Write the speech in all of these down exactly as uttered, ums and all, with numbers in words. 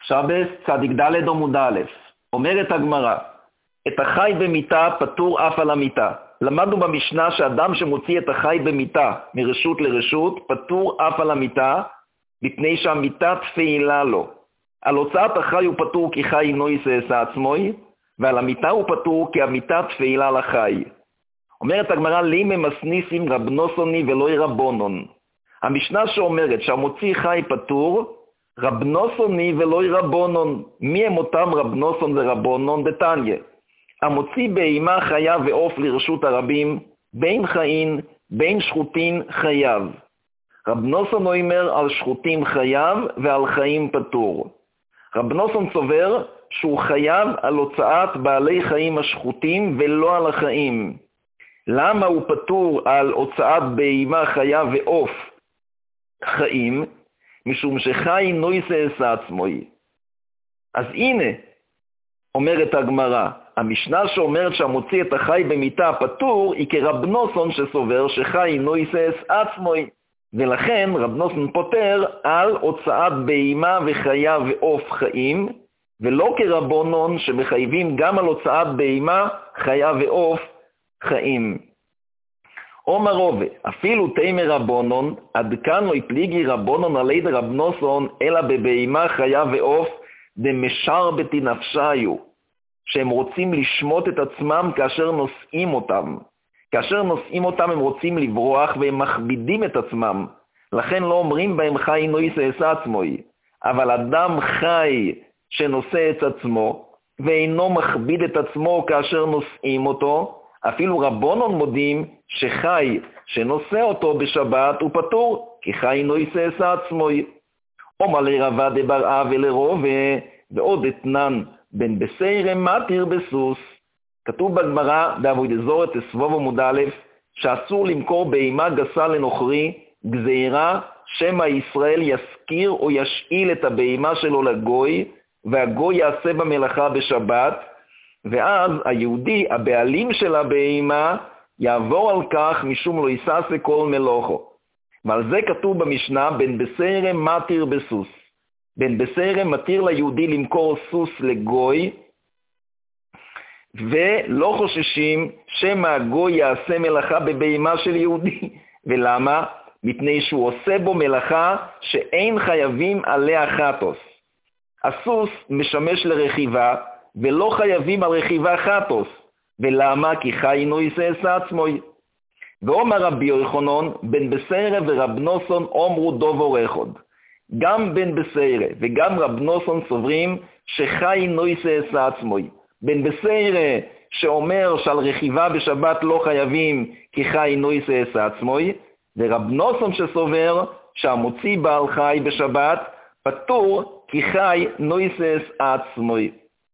שבס צדיק ד' עמוד א', אומרת הגמרא, את החי במיתה פטור אף על המיתה. למדנו במשנה שאדם שמוציא את החי במיתה מרשות לרשות, פטור אף על המיתה, מפני שהמיתה תפעילה לו. על הוצאת החי הוא פטור כי חי אינו יעשה עצמוי, ועל המיתה הוא פטור כי המיתה תפעילה לחי. אומרת הגמרא, לימי מסניסים רב נוסוני ולא רבונון. המשנה שאומרת שהמוציא חי פטור, רב נוסוני ולא רבונון. מי הם אותם רב נוסון ורבונון? דתניא. המוציא בהמה חיה ועוף לרשות הרבים, בין חיים, בין שחוטין חייב. רב נוסון אומר על שחוטים חייב ועל חיים פטור. רב נוסון סובר שהוא חייב על הוצאת בעלי חיים השחוטים ולא על החיים. למה הוא פטור על הוצאת בהמה חיה ועוף חיים? משום שחי אינו יעשה עצמוי. אז הנה, אומרת הגמרא, המשנה שאומרת שהמוציא את החי במיתה פטור היא כרב נוסון שסובר שחי אינו יעשה עצמוי. ולכן רב נוסון פוטר על הוצאת בהמה וחיה ועוף חיים, ולא כרבונון שמחייבים גם על הוצאת בהמה, חיה ועוף חיים. אומר רובה, אפילו תימר רבונון, עד כאן לא יפליגי רבונון על ידי רב נוסון, אלא בבהמה חיה ועוף דמשר בתי נפשיו, שהם רוצים לשמוט את עצמם כאשר נושאים אותם. כאשר נושאים אותם הם רוצים לברוח והם מכבידים את עצמם. לכן לא אומרים בהם חי אינו יעשה עצמוי. אבל אדם חי שנושא את עצמו ואינו מכביד את עצמו כאשר נושאים אותו, אפילו רבונון מודים שחי שנושא אותו בשבת הוא פטור, כי חי אינו יעשה עצמוי. אומר לרבה דברעה ולרובה ועוד אתנן בן בסיירה מתיר בסוס. כתוב בגמרא בעבודת זורת סבוב עמוד א' שאסור למכור בהמה גסה לנוכרי, גזירה שמא ישראל יזכיר או ישאיל את הבהמה שלו לגוי, והגוי יעשה במלאכה בשבת, ואז היהודי, הבעלים של הבהמה, יעבור על כך משום לא יסעשה כל מלוכו. ועל זה כתוב במשנה, בן בסיירה מתיר בסוס. בן בסיירה מתיר ליהודי למכור סוס לגוי, ולא חוששים שמא הגוי יעשה מלאכה בבהמה של יהודי. ולמה? מפני שהוא עושה בו מלאכה שאין חייבים עליה חטוס. הסוס משמש לרכיבה, ולא חייבים על רכיבה חטוס. ולמה? כי חי אינו יעשה עצמוי. ואומר רבי יוחנן, בן בסיירה ורב נוסון אומרו דובור אחד. גם בן בסיירה וגם רב נוסון סוברים שחי אינו יעשה עצמוי. בן בסיירה שאומר שעל רכיבה בשבת לא חייבים כי חי אינו יעשה עצמוי, ורב נוסון שסובר שהמוציא בעל חי בשבת פטור כי חי אינו יעשה עצמוי.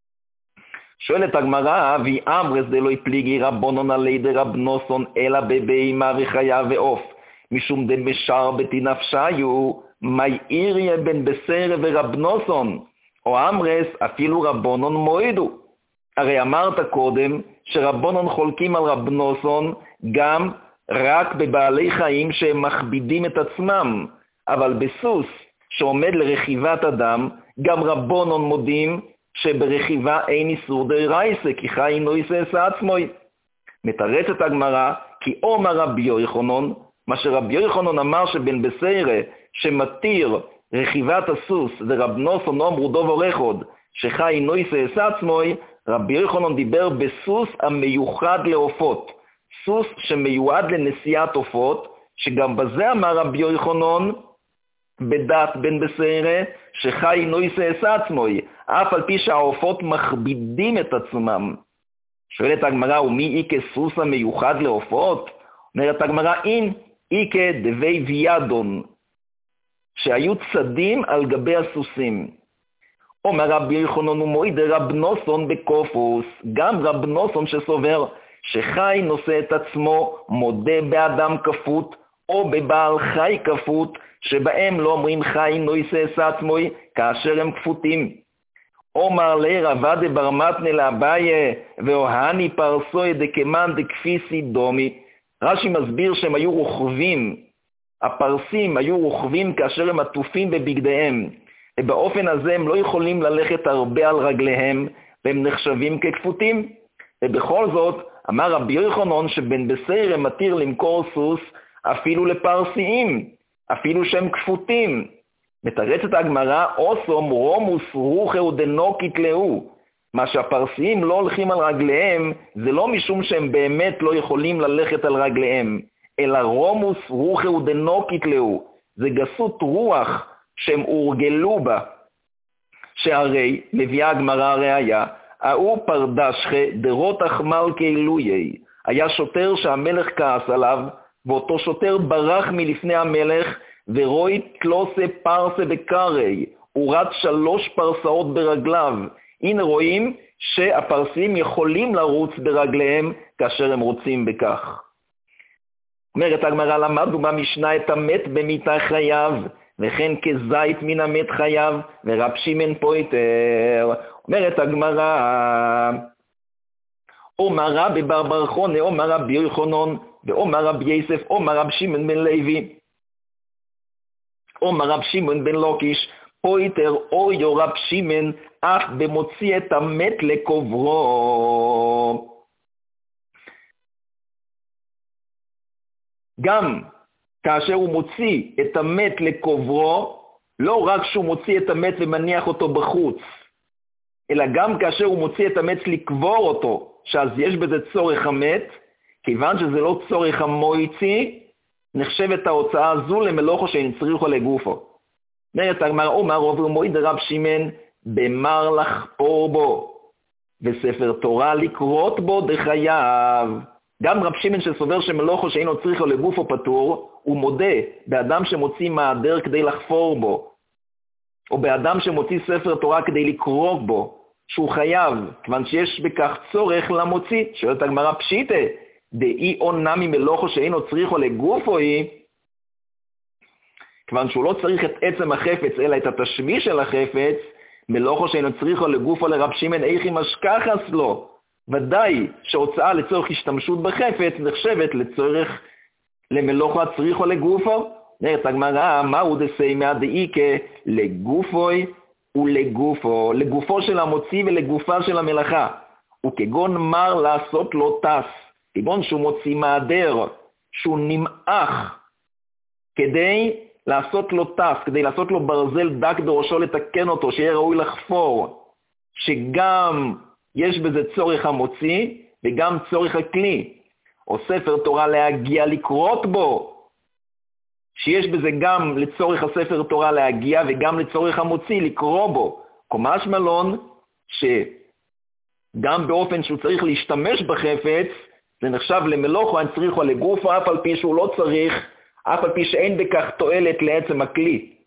שואלת הגמרא, ואמרס דלא יפליגי רבונון על ידי רב נוסון אלא בבהמה וחיה ועוף, משום דמשר בתי נפשיו, מי עיריה בן בסיירה ורב נוסון, או אמרס אפילו רבונון מועידו. הרי אמרת קודם שרבונון חולקים על רב נוסון גם רק בבעלי חיים שהם מכבידים את עצמם, אבל בסוס שעומד לרכיבת אדם, גם רבונון מודים שברכיבה אין איסור דרייסה, כי חי אינו יעשה עצמוי. מתרצת הגמרא, כי אומר רבי יוחנן, מה שרבי יוחנן אמר שבן בסיירה שמתיר רכיבת הסוס ורב נוסון אומרו דובר אחד שחי אינו יעשה עצמוי, רבי יוחנן דיבר בסוס המיוחד לעופות, סוס שמיועד לנסיעת עופות, שגם בזה אמר רבי יוחנן בדת בן בסיירה שחי אינו יעשה עצמוי, אף על פי שהעופות מכבידים את עצמם. שואלת הגמרא, ומי איקה סוס המיוחד לעופות? אומרת הגמרא, אין איקה דבי ויאדון, שהיו צדים על גבי הסוסים. אומר רבי יוחנן ומועיד רב נוסון בקופוס, גם רב נוסון שסובר שחי נושא את עצמו מודה באדם כפות או בבעל חי כפות, שבהם לא אומרים חי אינו יעשה עצמוי כאשר הם כפותים. אומר לי רבא דבר מתנה לאביי ואוהני פרסוי דקמן דקפיסי דומי. רש"י מסביר שהם היו רוכבים, הפרסים היו רוכבים כאשר הם עטופים בבגדיהם, ובאופן הזה הם לא יכולים ללכת הרבה על רגליהם, והם נחשבים ככפותים. ובכל זאת, אמר רבי יוחנן שבן בסיירה מתיר למכור סוס אפילו לפרסיים, אפילו שהם כפותים. מתרצת הגמרא, אוסום רומוס רוחהו דנוקית להו. מה שהפרסיים לא הולכים על רגליהם, זה לא משום שהם באמת לא יכולים ללכת על רגליהם, אלא רומוס רוחהו דנוקית להו. זה גסות רוח שהם הורגלו בה. שהרי, מביאה הגמרא ראיה, ההוא פרדשכה דרותח מלכי לויי. היה שוטר שהמלך כעס עליו, ואותו שוטר ברח מלפני המלך, ורואי תלוסה פרסה בקרי. הוא רץ שלוש פרסאות ברגליו. הנה רואים שהפרסים יכולים לרוץ ברגליהם כאשר הם רוצים בכך. אומרת הגמרא, למדנו במשנה את המת במיתה חייב, וכן כזית מן המת חייב, ורב שמעון פויטר. אומרת הגמרא, אומר רבי בר בר חונה, אומר רבי יוחנן, ואומר רבי יוסף, אומר רב שמעון בן לוי, אומר רב שמעון בן לוקיש, פויטר אויו רב שמעון, אף במוציא את המת לקוברו. גם כאשר הוא מוציא את המת לקוברו, לא רק שהוא מוציא את המת ומניח אותו בחוץ, אלא גם כאשר הוא מוציא את המת לקבור אותו, שאז יש בזה צורך המת, כיוון שזה לא צורך המויצי, נחשבת ההוצאה הזו למלוכו שנצריכו לגופו. אומרת הגמרא, אומר רוב ומועיד רב שמעון, במר לחפור בו, וספר תורה לקרות בו דחייב. גם רב שמעון שסובר שמלוכו שאינו צריכו לגופו פטור, הוא מודה באדם שמוציא מעדר כדי לחפור בו, או באדם שמוציא ספר תורה כדי לקרוא בו, שהוא חייב, כיוון שיש בכך צורך למוציא. שואלת הגמרא, פשיטה, דאי עונה ממלוכו שאינו צריכו לגופו היא, כיוון שהוא לא צריך את עצם החפץ, אלא את התשמיש של החפץ, מלוכו שאינו צריכו לגופו לרב שמעון, איך משכחס לו. ודאי שהוצאה לצורך השתמשות בחפץ נחשבת לצורך למלוכו הצריכו לגופו. נראית הגמרא, מהו דסיימא דאיקה לגופוי ולגופו, לגופו של המוציא ולגופה של המלאכה. וכגון מר לעשות לו טס, כגון שהוא מוציא מעדר, שהוא נמעך כדי לעשות לו טס, כדי לעשות לו ברזל דק בראשו לתקן אותו, שיהיה ראוי לחפור, שגם יש בזה צורך המוציא וגם צורך הכלי. או ספר תורה להגיע לקרות בו, שיש בזה גם לצורך הספר תורה להגיע וגם לצורך המוציא לקרוא בו. קומש מלון שגם באופן שהוא צריך להשתמש בחפץ, זה נחשב למלוכו, אני צריכו לגופו, אף על פי שהוא לא צריך, אף על פי שאין בכך תועלת לעצם הכלי.